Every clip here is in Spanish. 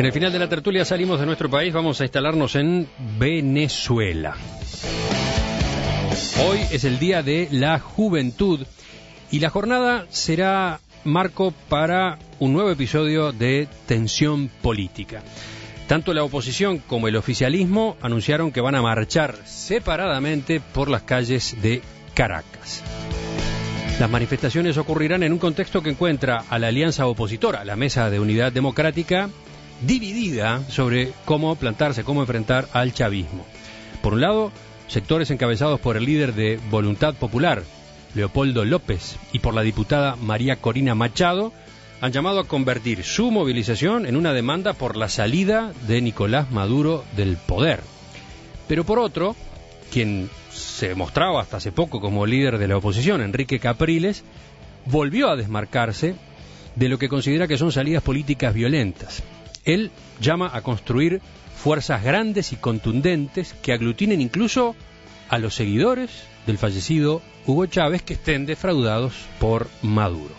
En el final de la tertulia salimos de nuestro país, vamos a instalarnos en Venezuela. Hoy es el Día de la Juventud y la jornada será marco para un nuevo episodio de tensión política. Tanto la oposición como el oficialismo anunciaron que van a marchar separadamente por las calles de Caracas. Las manifestaciones ocurrirán en un contexto que encuentra a la alianza opositora, la Mesa de Unidad Democrática, dividida sobre cómo plantarse, cómo enfrentar al chavismo. Por un lado, sectores encabezados por el líder de Voluntad Popular, Leopoldo López, y por la diputada María Corina Machado, han llamado a convertir su movilización en una demanda por la salida de Nicolás Maduro del poder. Pero por otro, quien se mostraba hasta hace poco como líder de la oposición, Enrique Capriles, volvió a desmarcarse de lo que considera que son salidas políticas violentas. Él llama a construir fuerzas grandes y contundentes que aglutinen incluso a los seguidores del fallecido Hugo Chávez que estén defraudados por Maduro.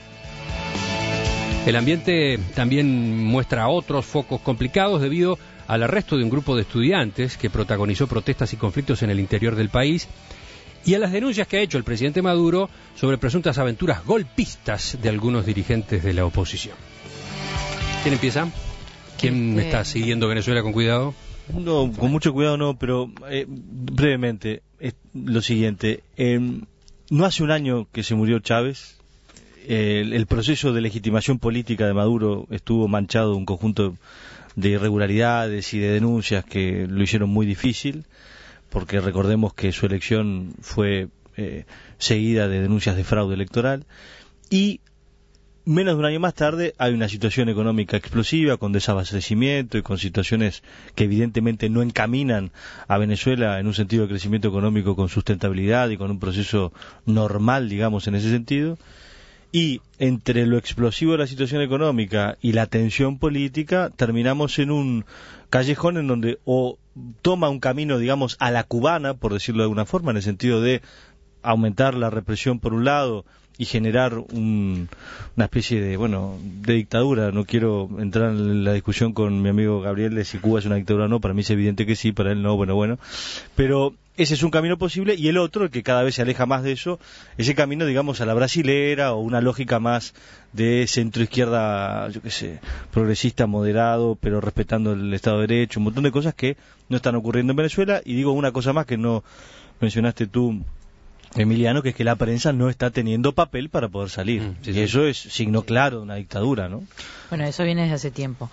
El ambiente también muestra otros focos complicados debido al arresto de un grupo de estudiantes que protagonizó protestas y conflictos en el interior del país y a las denuncias que ha hecho el presidente Maduro sobre presuntas aventuras golpistas de algunos dirigentes de la oposición. ¿Quién empieza? ¿Quién está siguiendo Venezuela con cuidado? No, con mucho cuidado no, pero brevemente, lo siguiente. No hace un año que se murió Chávez. El proceso de legitimación política de Maduro estuvo manchado de un conjunto de irregularidades y de denuncias que lo hicieron muy difícil, porque recordemos que su elección fue seguida de denuncias de fraude electoral, y menos de un año más tarde hay una situación económica explosiva, con desabastecimiento y con situaciones que evidentemente no encaminan a Venezuela en un sentido de crecimiento económico con sustentabilidad y con un proceso normal, digamos, en ese sentido. Y entre lo explosivo de la situación económica y la tensión política, terminamos en un callejón en donde o toma un camino, digamos, a la cubana, por decirlo de alguna forma, en el sentido de aumentar la represión por un lado y generar una especie de dictadura. No quiero entrar en la discusión con mi amigo Gabriel de si Cuba es una dictadura o no. Para mí es evidente que sí, para él no, bueno. Pero ese es un camino posible, y el otro, el que cada vez se aleja más de eso, ese camino, digamos, a la brasilera, o una lógica más de centro-izquierda, yo qué sé, progresista, moderado, pero respetando el Estado de Derecho, un montón de cosas que no están ocurriendo en Venezuela. Y digo una cosa más que no mencionaste tú, Emiliano, que es que la prensa no está teniendo papel para poder salir. Y eso es signo claro de una dictadura, ¿no? Bueno, eso viene desde hace tiempo.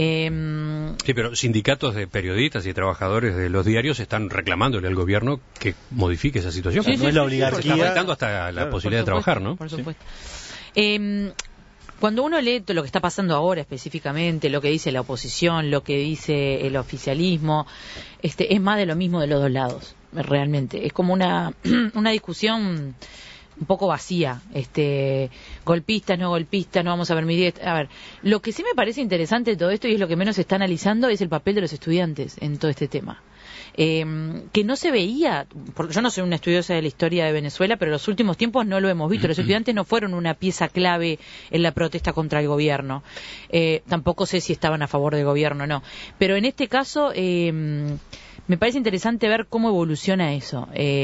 Sí, pero sindicatos de periodistas y trabajadores de los diarios están reclamándole al gobierno que modifique esa situación. No es la oligarquía. Está afectando hasta la posibilidad de trabajar, ¿no? Por supuesto. Cuando uno lee todo lo que está pasando ahora específicamente, lo que dice la oposición, lo que dice el oficialismo, es más de lo mismo de los dos lados, realmente. Es como una discusión un poco vacía, golpistas, no vamos a permitir. A ver, lo que sí me parece interesante de todo esto, y es lo que menos se está analizando, es el papel de los estudiantes en todo este tema. Que no se veía, porque yo no soy una estudiosa de la historia de Venezuela, pero en los últimos tiempos no lo hemos visto. Los estudiantes no fueron una pieza clave en la protesta contra el gobierno. Tampoco sé si estaban a favor del gobierno o no. Pero en este caso, me parece interesante ver cómo evoluciona eso.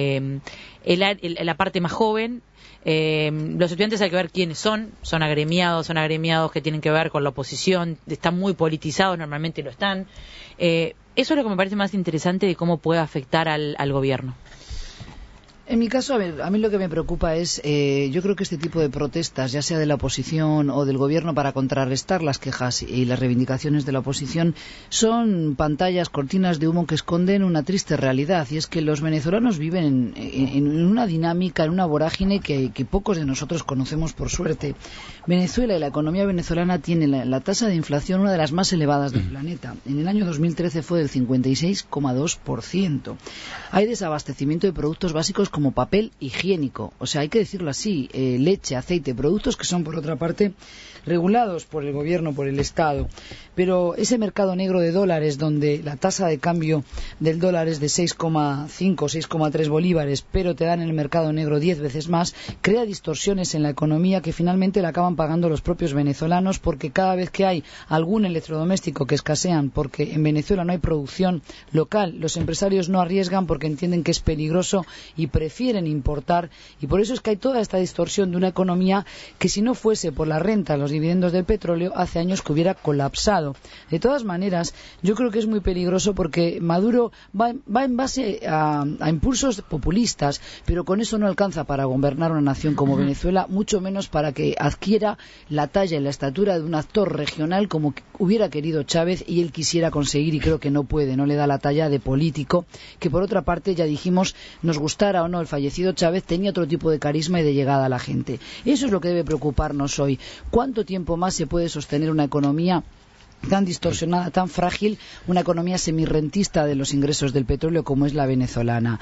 La parte más joven, los estudiantes hay que ver quiénes son agremiados que tienen que ver con la oposición, están muy politizados, normalmente lo están. Eso es lo que me parece más interesante de cómo puede afectar al gobierno. En mi caso, a mí lo que me preocupa es, yo creo que este tipo de protestas, ya sea de la oposición o del gobierno, para contrarrestar las quejas y las reivindicaciones de la oposición, son pantallas, cortinas de humo que esconden una triste realidad, y es que los venezolanos viven en una dinámica, en una vorágine que pocos de nosotros conocemos, por suerte. Venezuela y la economía venezolana tiene la tasa de inflación una de las más elevadas del planeta. En el año 2013 fue del 56,2%. Hay desabastecimiento de productos básicos como papel higiénico. O sea, hay que decirlo así, leche, aceite, productos que son, por otra parte, regulados por el gobierno, por el Estado. Pero ese mercado negro de dólares, donde la tasa de cambio del dólar es de 6,5, 6,3 bolívares, pero te dan en el mercado negro 10 veces más, crea distorsiones en la economía que finalmente la acaban pagando los propios venezolanos, porque cada vez que hay algún electrodoméstico que escasean, porque en Venezuela no hay producción local, los empresarios no arriesgan porque entienden que es peligroso y prefieren importar, y por eso es que hay toda esta distorsión de una economía que, si no fuese por la renta, los dividendos del petróleo, hace años que hubiera colapsado. De todas maneras, yo creo que es muy peligroso porque Maduro va en base a impulsos populistas, pero con eso no alcanza para gobernar una nación como Venezuela, mucho menos para que adquiera la talla y la estatura de un actor regional como hubiera querido Chávez, y él quisiera conseguir, y creo que no puede, no le da la talla de político, que por otra parte, ya dijimos, nos gustara o no el fallecido Chávez, tenía otro tipo de carisma y de llegada a la gente. Eso es lo que debe preocuparnos hoy. ¿Cuánto tiempo más se puede sostener una economía tan distorsionada, tan frágil, una economía semirrentista de los ingresos del petróleo como es la venezolana?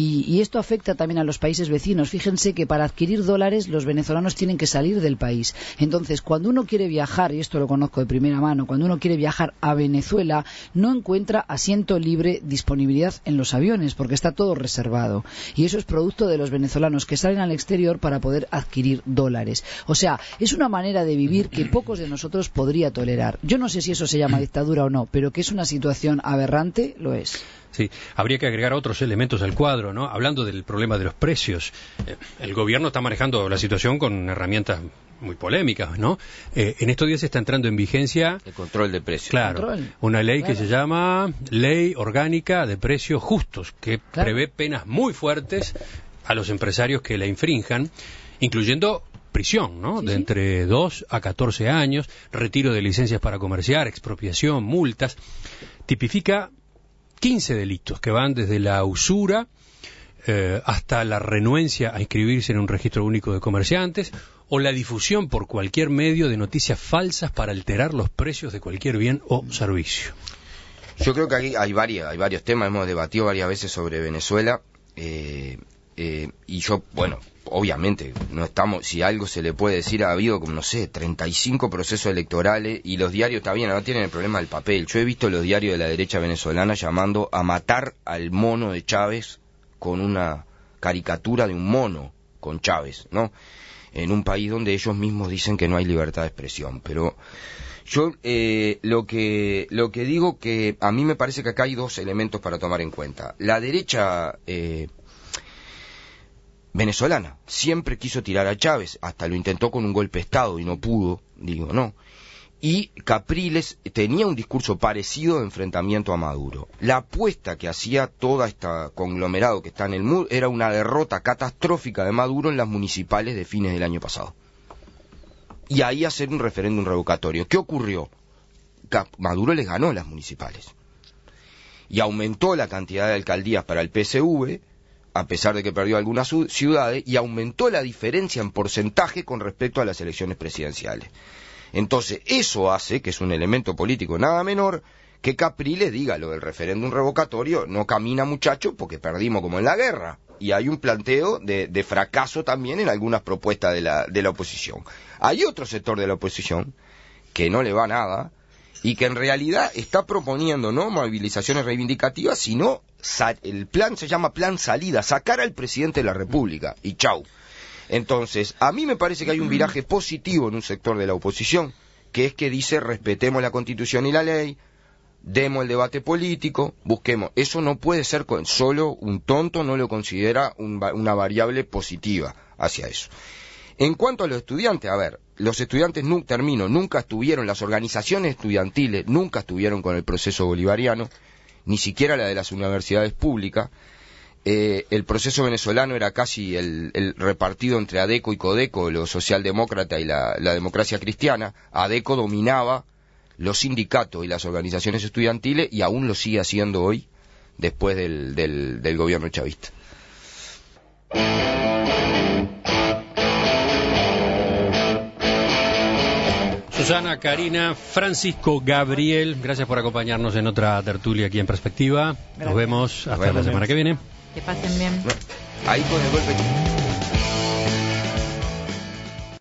Y esto afecta también a los países vecinos. Fíjense que para adquirir dólares los venezolanos tienen que salir del país. Entonces, cuando uno quiere viajar, y esto lo conozco de primera mano, cuando uno quiere viajar a Venezuela, no encuentra asiento libre, disponibilidad en los aviones, porque está todo reservado. Y eso es producto de los venezolanos que salen al exterior para poder adquirir dólares. O sea, es una manera de vivir que pocos de nosotros podría tolerar. Yo no sé si eso se llama dictadura o no, pero que es una situación aberrante, lo es. Sí, habría que agregar otros elementos al cuadro, ¿no? Hablando del problema de los precios, el gobierno está manejando la situación con herramientas muy polémicas, ¿no? En estos días está entrando en vigencia el control de precios. Claro, una ley que se llama Ley Orgánica de Precios Justos, que prevé penas muy fuertes a los empresarios que la infrinjan, incluyendo prisión, ¿no? De entre 2 a 14 años, retiro de licencias para comerciar, expropiación, multas. Tipifica 15 delitos que van desde la usura hasta la renuencia a inscribirse en un registro único de comerciantes, o la difusión por cualquier medio de noticias falsas para alterar los precios de cualquier bien o servicio. Yo creo que aquí hay varios temas, hemos debatido varias veces sobre Venezuela, y yo, bueno, obviamente, no estamos, si algo se le puede decir, ha habido, como no sé, 35 procesos electorales, y los diarios también no tienen el problema del papel. Yo he visto los diarios de la derecha venezolana llamando a matar al mono de Chávez con una caricatura de un mono con Chávez, ¿no? En un país donde ellos mismos dicen que no hay libertad de expresión. Pero yo lo que digo, que a mí me parece que acá hay dos elementos para tomar en cuenta. La derecha venezolana siempre quiso tirar a Chávez, hasta lo intentó con un golpe de Estado y no pudo, digo, no. Y Capriles tenía un discurso parecido de enfrentamiento a Maduro. La apuesta que hacía toda esta conglomerado que está en el MUD era una derrota catastrófica de Maduro en las municipales de fines del año pasado. Y ahí hacer un referéndum revocatorio. ¿Qué ocurrió? Maduro les ganó las municipales. Y aumentó la cantidad de alcaldías para el PSV, a pesar de que perdió algunas ciudades, y aumentó la diferencia en porcentaje con respecto a las elecciones presidenciales. Entonces, eso hace, que es un elemento político nada menor, que Capriles diga lo del referéndum revocatorio, no camina, muchacho, porque perdimos como en la guerra. Y hay un planteo de fracaso también en algunas propuestas de la oposición. Hay otro sector de la oposición que no le va nada, y que en realidad está proponiendo no movilizaciones reivindicativas, sino el plan se llama Plan Salida, sacar al presidente de la República, y chau. Entonces, a mí me parece que hay un viraje positivo en un sector de la oposición, que es que dice respetemos la Constitución y la ley, demos el debate político, busquemos. Eso no puede ser, solo un tonto no lo considera una variable positiva hacia eso. En cuanto a los estudiantes, a ver, los estudiantes nunca estuvieron, las organizaciones estudiantiles nunca estuvieron con el proceso bolivariano, ni siquiera la de las universidades públicas. El proceso venezolano era casi el repartido entre ADECO y CODECO, los socialdemócratas y la democracia cristiana. ADECO dominaba los sindicatos y las organizaciones estudiantiles, y aún lo sigue haciendo hoy, después del gobierno chavista. Susana, Karina, Francisco, Gabriel, gracias por acompañarnos en otra tertulia aquí en Perspectiva. Nos vemos hasta la semana que viene. Que pasen bien. Ahí con el golpe